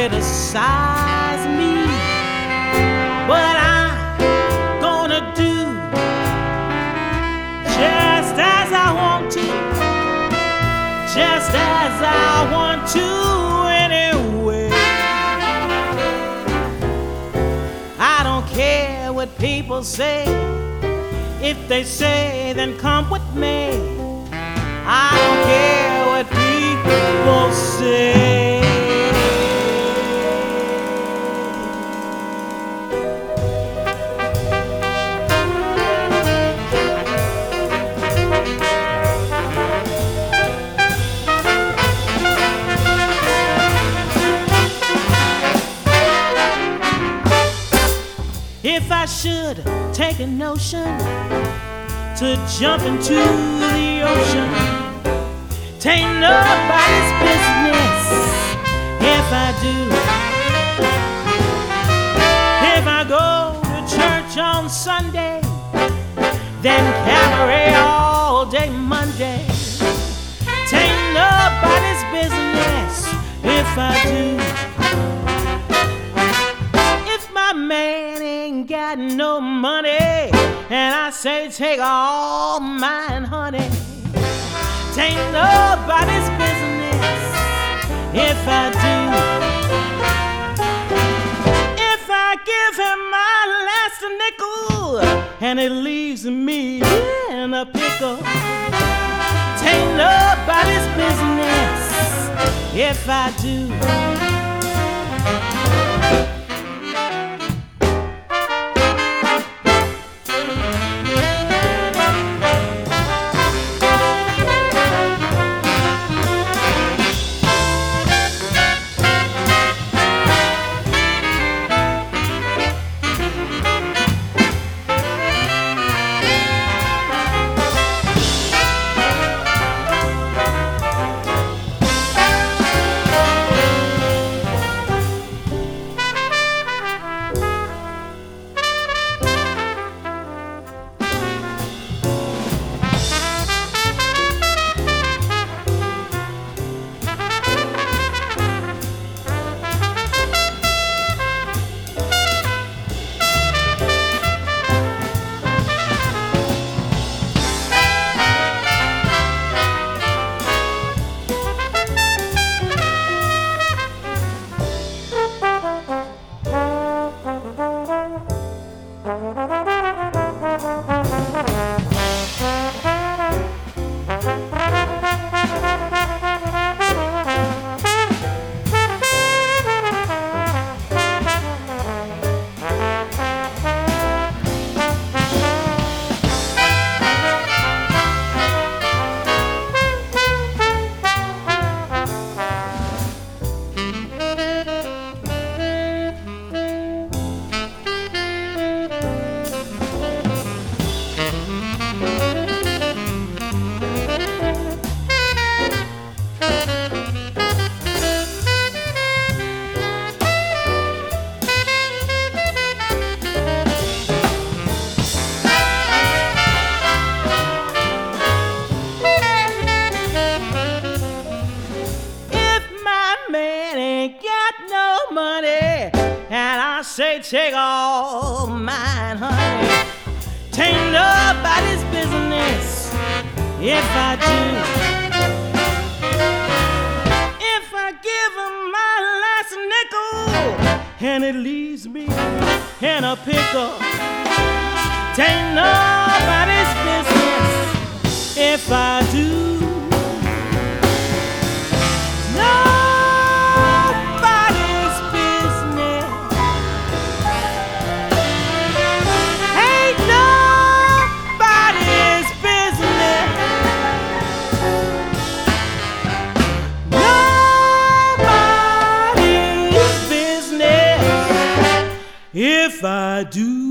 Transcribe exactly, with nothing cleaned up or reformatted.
criticize me, but I'm gonna do just as I want to, just as I want to anyway. I don't care what people say. If they say, then come with me. I don't care what people say. If I should take a notion to jump into the ocean, tain't nobody's business if I do. If I go to church on Sunday, then cabaret all day Monday, tain't nobody's business if I do. If my man ain't got no money, and I say take all mine, honey, tain't nobody's business if I do. If I give him my last nickel and it leaves me in a pickle, tain't nobody's business if I do. Say take all mine, honey, tain't nobody's business if I do. If I give him my last nickel and it leaves me in a pickle, tain't nobody's business if I do. No. If I do.